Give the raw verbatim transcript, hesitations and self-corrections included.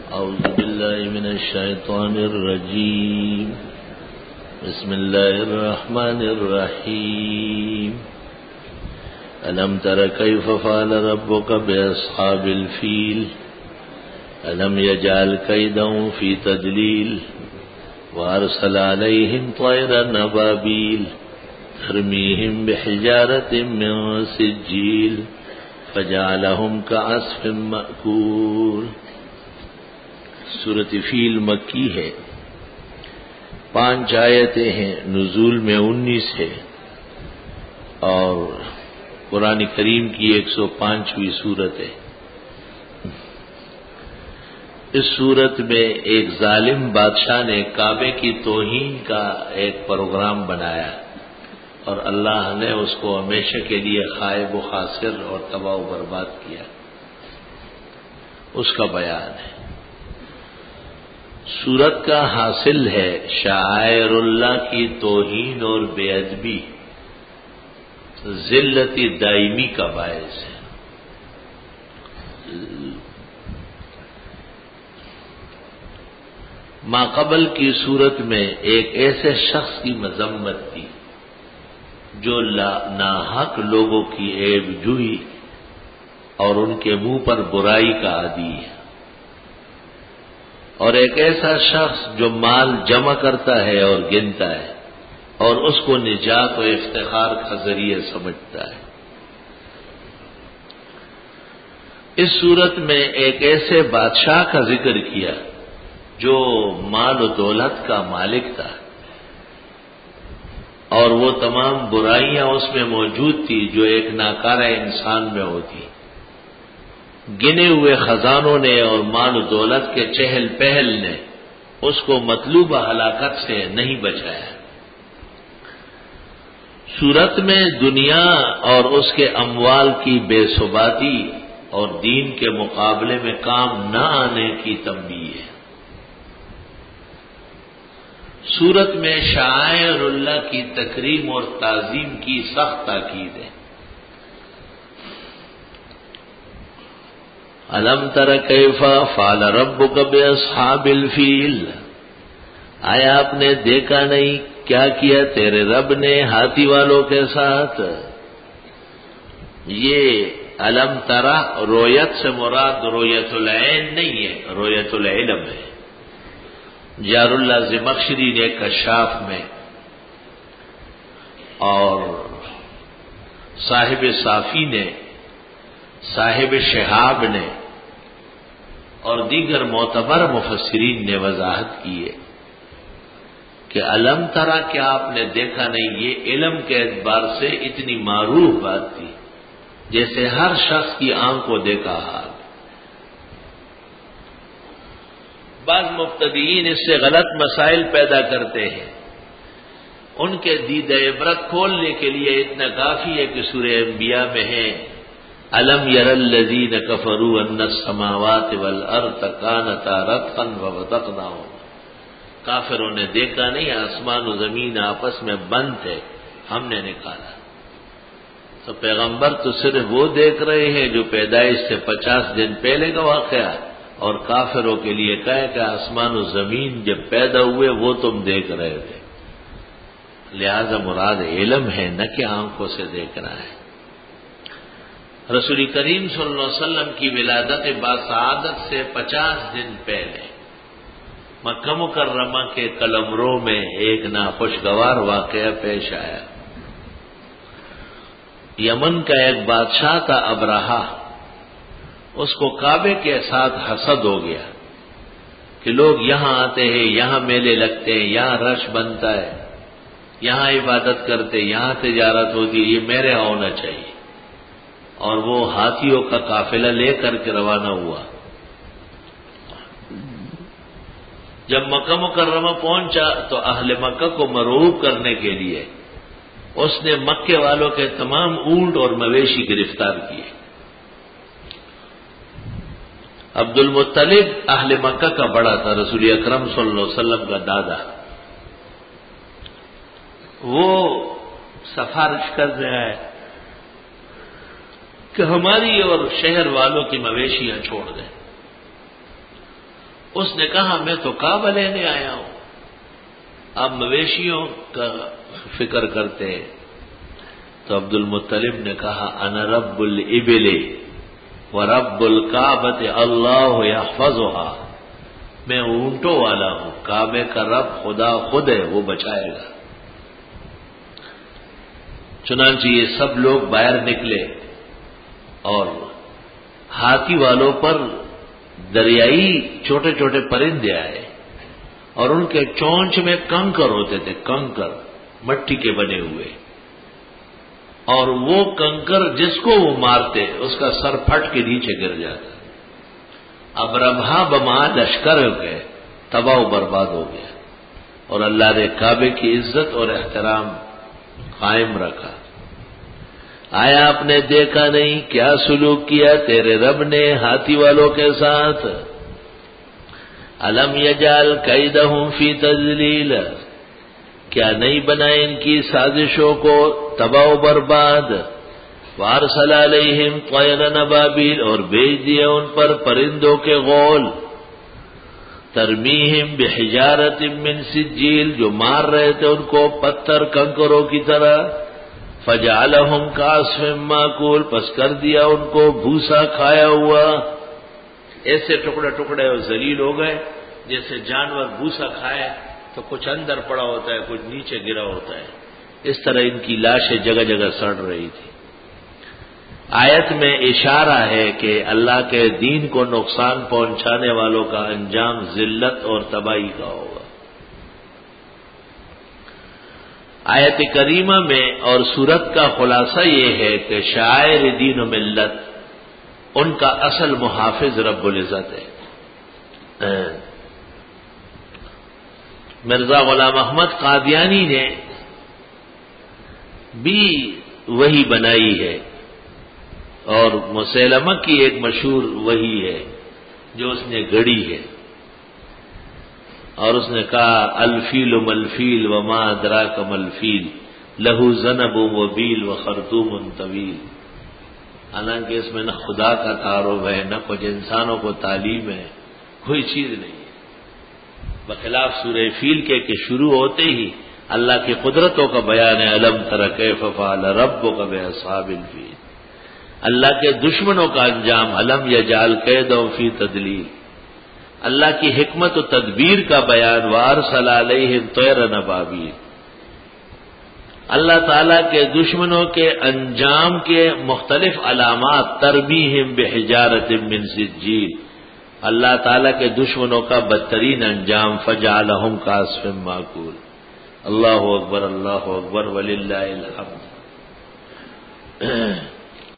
أعوذ بالله من الشيطان الرجيم. بسم الله الرحمن الرحيم. ألم تر كيف فعل ربك بأصحاب الفيل ألم يجعل كيدهم في تضليل وأرسل عليهم طيرا أبابيل ترميهم بحجارة من سجيل فجعلهم كعصف مأكول. سورۃ فیل مکی ہے، پانچ آیتیں ہیں، نزول میں انیس ہے اور قرآن کریم کی ایک سو پانچویں سورت ہے. اس سورت میں ایک ظالم بادشاہ نے کعبے کی توہین کا ایک پروگرام بنایا اور اللہ نے اس کو ہمیشہ کے لیے خائب و خاسر اور تباہ و برباد کیا. اس کا بیان ہے. سورت کا حاصل ہے شعائر اللہ کی توہین اور بے ادبی ذلت دائمی کا باعث ہے. ما قبل کی صورت میں ایک ایسے شخص کی مذمت تھی جو ناحق لوگوں کی عیب جوئی اور ان کے منہ پر برائی کا عادی ہے، اور ایک ایسا شخص جو مال جمع کرتا ہے اور گنتا ہے اور اس کو نجات و افتخار کا ذریعہ سمجھتا ہے. اس صورت میں ایک ایسے بادشاہ کا ذکر کیا جو مال و دولت کا مالک تھا اور وہ تمام برائیاں اس میں موجود تھی جو ایک ناکارہ انسان میں ہوتی. گنے ہوئے خزانوں نے اور مال و دولت کے چہل پہل نے اس کو مطلوبہ ہلاکت سے نہیں بچایا. صورت میں دنیا اور اس کے اموال کی بے ثباتی اور دین کے مقابلے میں کام نہ آنے کی تنبیہ ہے. صورت میں شعائر اللہ کی تکریم اور تعظیم کی سخت تاکید ہے. الم تر کیف فعل ربک باصحاب الفیل، آیا آپ نے دیکھا نہیں کیا کیا تیرے رب نے ہاتھی والوں کے ساتھ. یہ الم ترا رویت سے مراد رویت العین نہیں ہے، رویت العلم ہے. جار اللہ زمخشری نے کشاف میں اور صاحب صافی نے، صاحب شہاب نے اور دیگر معتبر مفسرین نے وضاحت کی ہے کہ علم ترا کیا آپ نے دیکھا نہیں، یہ علم کے اعتبار سے اتنی معروف بات تھی جیسے ہر شخص کی آنکھ کو دیکھا حال. بعض مبتدئین اس سے غلط مسائل پیدا کرتے ہیں. ان کے دید عبرت کھولنے کے لیے اتنا کافی ہے کہ سورہ انبیاء میں ہے الم یر الذین کفروا ان السماوات والارض کانتا رتقا ففتقناہما. کافروں نے دیکھا نہیں آسمان و زمین آپس میں بند تھے، ہم نے نکالا. تو پیغمبر تو صرف وہ دیکھ رہے ہیں جو پیدائش سے پچاس دن پہلے کا واقعہ، اور کافروں کے لیے کہے کہ آسمان و زمین جب پیدا ہوئے وہ تم دیکھ رہے تھے. لہذا مراد علم ہے نہ کہ آنکھوں سے دیکھنا ہے. رسول کریم صلی اللہ علیہ وسلم کی ولادت باسعادت سے پچاس دن پہلے مکہ مکرمہ کے قلمرو میں ایک ناخوشگوار واقعہ پیش آیا. یمن کا ایک بادشاہ تھا ابرہہ، اس کو کعبے کے ساتھ حسد ہو گیا کہ لوگ یہاں آتے ہیں، یہاں میلے لگتے ہیں، یہاں رش بنتا ہے، یہاں عبادت کرتے، یہاں تجارت ہوتی، یہ میرے ہونا چاہیے. اور وہ ہاتھیوں کا قافلہ لے کر کے روانہ ہوا. جب مکہ مکرمہ پہنچا تو اہل مکہ کو مرعوب کرنے کے لیے اس نے مکے والوں کے تمام اونٹ اور مویشی گرفتار کیے. عبد المطلب اہل مکہ کا بڑا تھا، رسول اکرم صلی اللہ علیہ وسلم کا دادا. وہ سفارش کر رہا ہے کہ ہماری اور شہر والوں کی مویشیاں چھوڑ دیں. اس نے کہا میں تو کعبہ لینے آیا ہوں. آپ مویشیوں کا فکر کرتے ہیں. تو عبد المطلب نے کہا انا رب الابل ورب الکعبۃ اللہ یحفظها، میں اونٹوں والا ہوں، کعبے کا رب خدا خود ہے، وہ بچائے گا. چنانچہ یہ سب لوگ باہر نکلے اور ہاتھی والوں پر دریائی چھوٹے چھوٹے پرندے آئے اور ان کے چونچ میں کنکر ہوتے تھے، کنکر مٹی کے بنے ہوئے، اور وہ کنکر جس کو وہ مارتے اس کا سر پھٹ کے نیچے گر جاتا. اب ربہا بما لشکر ہو گئے، تباہ و برباد ہو گیا، اور اللہ نے کعبے کی عزت اور احترام قائم رکھا. آیا آپ نے دیکھا نہیں کیا سلوک کیا تیرے رب نے ہاتھی والوں کے ساتھ؟ الم یجعل کیدہم فی تضلیل، کیا نہیں بنائے ان کی سازشوں کو تباہ و برباد. وارسل علیہم طیرا ابابیل، اور بھیج دیا ان پر پرندوں کے غول. ترمیہم بحجارۃ من سجیل، جو مار رہے تھے ان کو پتھر کنکروں کی طرح. فجعلہم کعصف ماکول، پس کر دیا ان کو بھوسا کھایا ہوا. ایسے ٹکڑے ٹکڑے اور ذلیل ہو گئے جیسے جانور بھوسا کھائے تو کچھ اندر پڑا ہوتا ہے کچھ نیچے گرا ہوتا ہے. اس طرح ان کی لاشیں جگہ جگہ سڑ رہی تھی. آیت میں اشارہ ہے کہ اللہ کے دین کو نقصان پہنچانے والوں کا انجام ذلت اور تباہی کا ہوگا. آیت کریمہ میں اور سورت کا خلاصہ یہ ہے کہ شاعر دین و ملت ان کا اصل محافظ رب العزت ہے. مرزا غلام احمد قادیانی نے بھی وہی بنائی ہے، اور مسیلمہ کی ایک مشہور وہی ہے جو اس نے گڑی ہے، اور اس نے کہا الفیل ملفیل وما ادراک ملفیل لہو ذنب و بیل و خرطوم طویل. حالانکہ اس میں نہ خدا کا تعارف ہے نہ کچھ انسانوں کو تعلیم ہے، کوئی چیز نہیں ہے. بخلاف سورہ فیل کے کہ شروع ہوتے ہی اللہ کی قدرتوں کا بیان ہے. الم تر کیف فعل ربک باصحاب الفیل، اللہ کے دشمنوں کا انجام. الم یجعل کیدہم فی تضلیل، اللہ کی حکمت و تدبیر کا بیان. وارسل علیہم طیرا ابابیل، اللہ تعالیٰ کے دشمنوں کے انجام کے مختلف علامات. ترمیہم بحجارۃ من سجیل، اللہ تعالیٰ کے دشمنوں کا بدترین انجام. فجعلہم کعصف ماکول. اللہ اکبر اللہ اکبر وللہ الحمد.